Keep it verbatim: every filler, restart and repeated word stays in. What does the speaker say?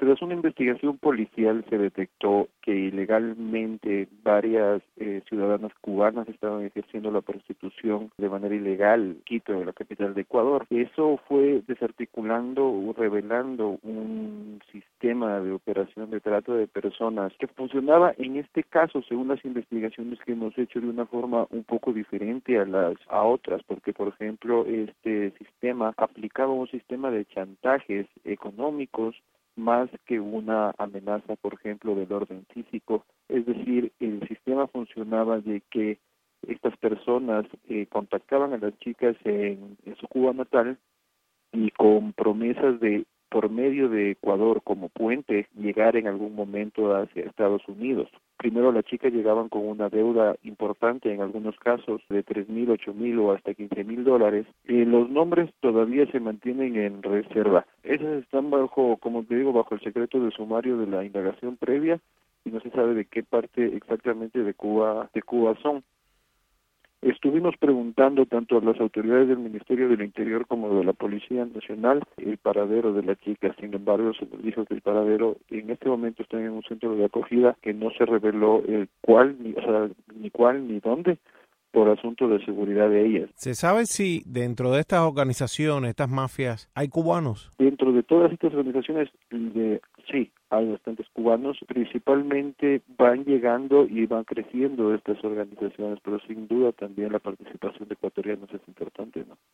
Tras una investigación policial se detectó que ilegalmente varias eh, ciudadanas cubanas estaban ejerciendo la prostitución de manera ilegal en Quito, la capital de Ecuador. Eso fue desarticulando o revelando un sistema de operación de trata de personas que funcionaba en este caso, según las investigaciones que hemos hecho, de una forma un poco diferente a las a otras, porque por ejemplo este sistema aplicaba un sistema de chantajes económicos más que una amenaza, por ejemplo, del orden físico. Es decir, el sistema funcionaba de que estas personas eh, contactaban a las chicas en, en su Cuba natal y con promesas de, por medio de Ecuador como puente, llegar en algún momento hacia Estados Unidos. Primero las chicas llegaban con una deuda importante, en algunos casos de tres mil, ocho mil o hasta quince mil dólares. Eh, los nombres todavía se mantienen en reserva. Esas están bajo, como te digo, bajo el secreto de sumario de la indagación previa y no se sabe de qué parte exactamente de Cuba, de Cuba son. Estuvimos preguntando tanto a las autoridades del Ministerio del Interior como de la Policía Nacional el paradero de la chica. Sin embargo, se nos dijo que el paradero en este momento está en un centro de acogida que no se reveló el cuál, ni, o sea, ni cuál ni dónde, por asunto de seguridad de ellas. ¿Se sabe si dentro de estas organizaciones, estas mafias, hay cubanos? Dentro de todas estas organizaciones, de, sí, hay bastantes cubanos. Principalmente van llegando y van creciendo estas organizaciones, pero sin duda también la participación de ecuatorianos es importante, ¿no?